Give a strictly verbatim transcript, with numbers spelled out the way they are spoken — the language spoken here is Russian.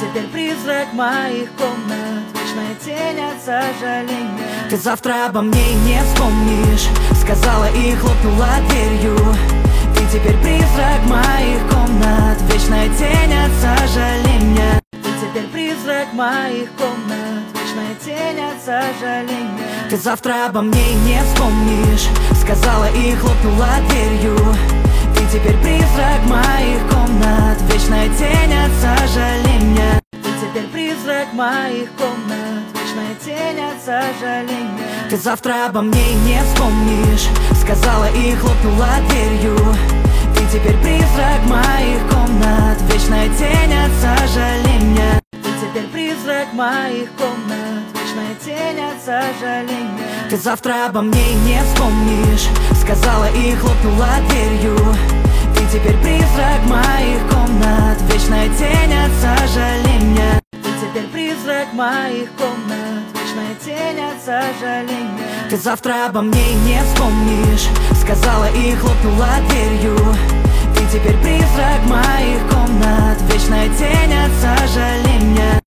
теперь призрак моих комнат, вечная тень от сожаления. Ты завтра обо мне и не вспомнишь, сказала и хлопнула дверью. Ты теперь призрак моих комнат, вечная тень от сожаления. Ты теперь призрак моих комнат, вечная тень от сожаления. Ты завтра обо мне и не вспомнишь, сказала и хлопнула дверью. Ты теперь призрак моих комнат, вечная тень от сожаления. Ты теперь призрак моих комнат, вечная тень от сожаления. Ты завтра обо мне и не вспомнишь, сказала и хлопнула дверью. Ты теперь призрак моих комнат, вечная тень от сожаления. Ты теперь призрак моих комнат, вечная тень от сожаления. Ты завтра обо мне и не вспомнишь, сказала и хлопнула дверью. Ты теперь призрак моих комнат, вечная тень от сожаления. Ты теперь призрак моих комнат, вечная тень от сожаления. Ты завтра обо мне и не вспомнишь, сказала и хлопнула дверью. Ты теперь призрак